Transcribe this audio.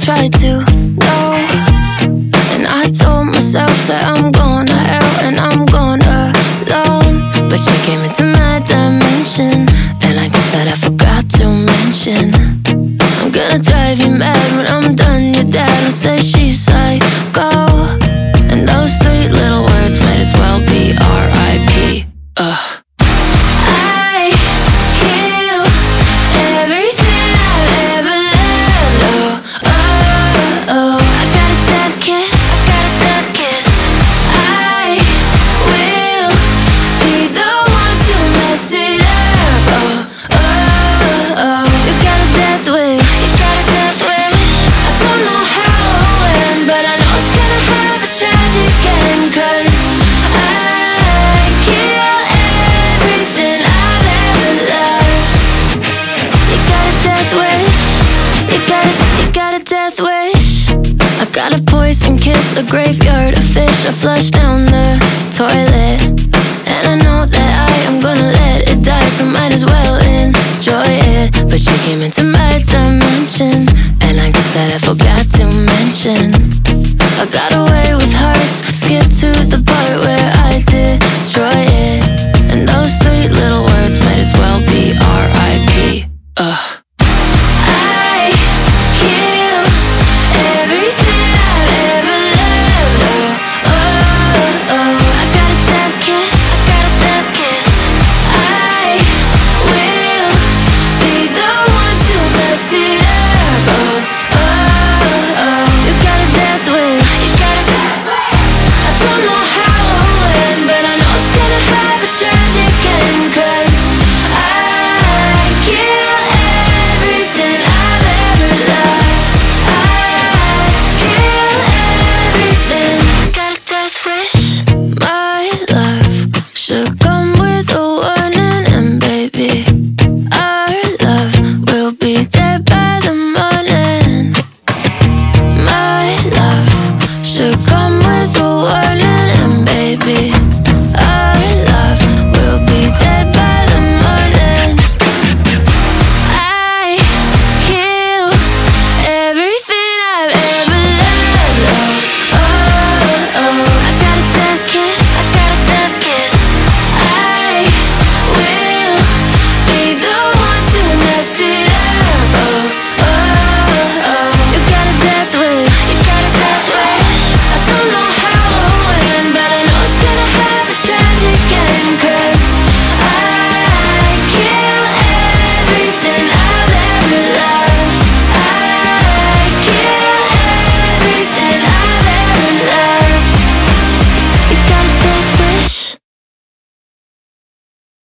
tried to go, and I told myself that I'm going to hell and I'm going alone. But you came into my dimension, and like I said, I forgot to mention, I'm gonna drive you mad when I'm done. Your dad will say she's psycho, and those sweet little words might as well be R.I.P. Death wish. I got a poison kiss, a graveyard of fish I flushed down the